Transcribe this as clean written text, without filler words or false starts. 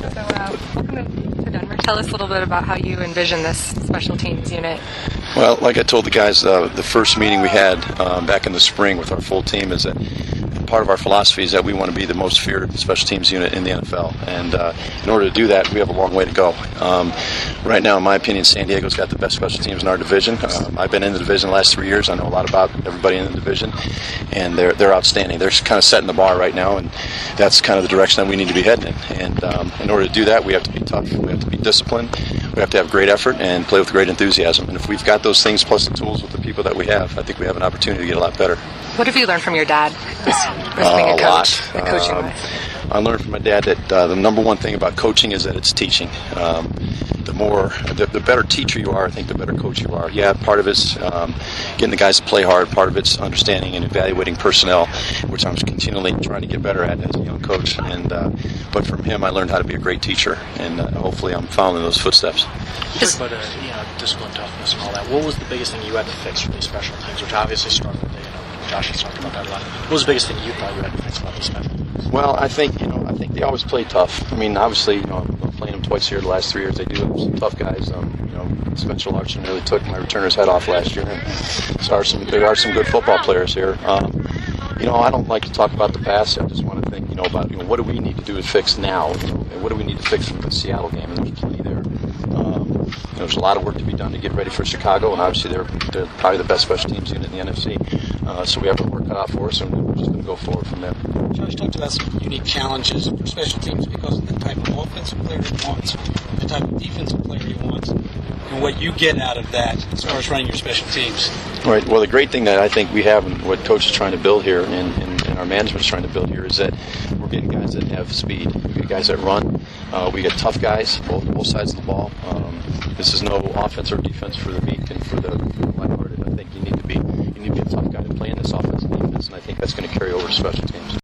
Welcome to Denver. Tell us a little bit about how you envision this special teams unit. Well, like I told the guys, the first meeting we had back in the spring with our full team is that part of our philosophy is that we want to be the most feared special teams unit in the NFL. And in order to do that, we have a long way to go. Right now, in my opinion, San Diego's got the best special teams in our division. I've been in the division the last 3 years. I know a lot about everybody in the division, and they're outstanding. They're kind of setting the bar right now, and that's kind of the direction that we need to be heading in. And in order to do that, we have to be tough, we have to be disciplined, we have to have great effort, and play with great enthusiasm. And if we've got those things plus the tools with the people that we have, I think we have an opportunity to get a lot better. What have you learned from your dad? A lot. Coaching I learned from my dad that the number one thing about coaching is that it's teaching. The better teacher you are, I think the better coach you are. Yeah, part of it's getting the guys to play hard. Part of it's understanding and evaluating personnel, which I'm continually trying to get better at as a young coach. And but from him, I learned how to be a great teacher, and hopefully, I'm following those footsteps. You talked about discipline, toughness, and all that. What was the biggest thing you had to fix for these special teams, which obviously struggled? Josh has talked about that a lot. What was the biggest thing you thought you had to fix about these special teams? Well, I think they always play tough. I mean, obviously, I'm playing them twice here the last 3 years. They do have some tough guys. Spencer Larson really took my returner's head off last year. And there are some good football players here. I don't like to talk about the past. I just want to think, about what do we need to do to fix now, and what do we need to fix from the Seattle game? And there's plenty there. There's a lot of work to be done to get ready for Chicago, and obviously they're probably the best special teams unit in the NFC. So we have our work cut out for us, and we're just going to go forward from there. Josh talked about some unique challenges for special teams because of the type of offensive player he wants, the type of defensive player he wants, and what you get out of that as far as running your special teams. Right. Well, the great thing that I think we have, and what Coach is trying to build here, and our management is trying to build here, is that we're getting guys that have speed. We get guys that run. We get tough guys, both sides of the ball. This is no offense or defense for the weak and for the lighthearted. I think you need to be a tough guy to play in this offense and defense, and I think that's going to carry over to special teams.